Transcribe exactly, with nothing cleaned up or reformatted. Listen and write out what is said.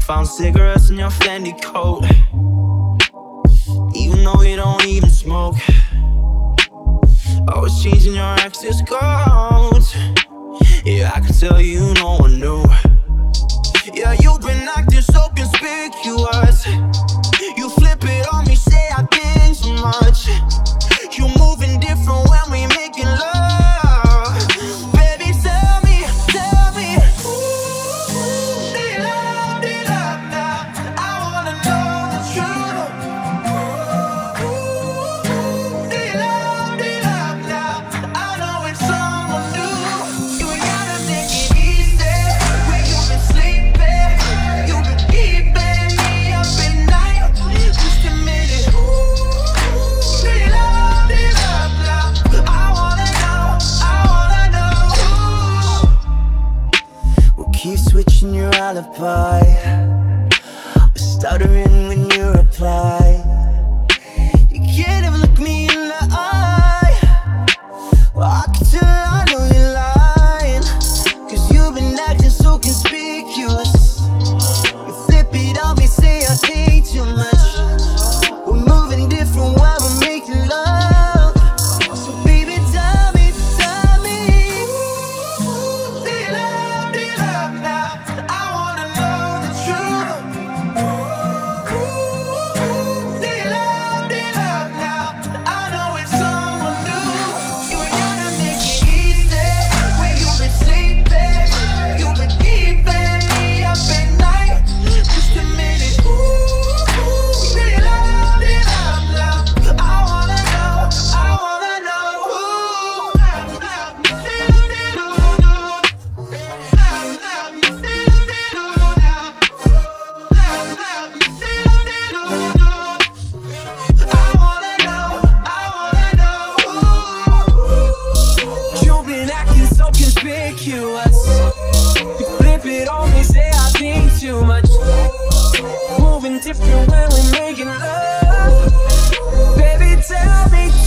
Found cigarettes in your Fendi coat, even though you don't even smoke. Always changing your access codes. Yeah, I can tell you no one knew. Yeah, you've been acting so conspicuous. You flip it on me, say I think too much. You moving different when we making love. Baby, tell me, tell me, ooh, do you love, do you love now? I wanna know the truth. Ooh, do you love, do you love now? I know it's someone new. You ain't gotta make it easy. When you've been sleeping, you've been keeping me up at night. Just a minute. Ooh, do you love, do you love now? I wanna know, I wanna know. We'll keep switching your alibi. We're stuttering when you reply. You can't even look me in the eye. Well, I can tell I know you're lying, 'cause you've been acting so conspicuous. You flip it on me, say I think too much. We're moving different while we're making love. So baby, tell me, tell me, ooh, do you love, do you love now? I wanna know the truth. Ooh, do you love, do you love now? I know it's someone new. You ain't gotta make it easy. When you've been sleeping, you've been keeping me up at night. Just a minute. Ooh, do you love, do you love now? I wanna know, I wanna know. Ooh. I wanna know, I wanna know. You've been acting so conspicuous. You flip it on me, say I think too much. Moving different when we're making love. Baby, tell me,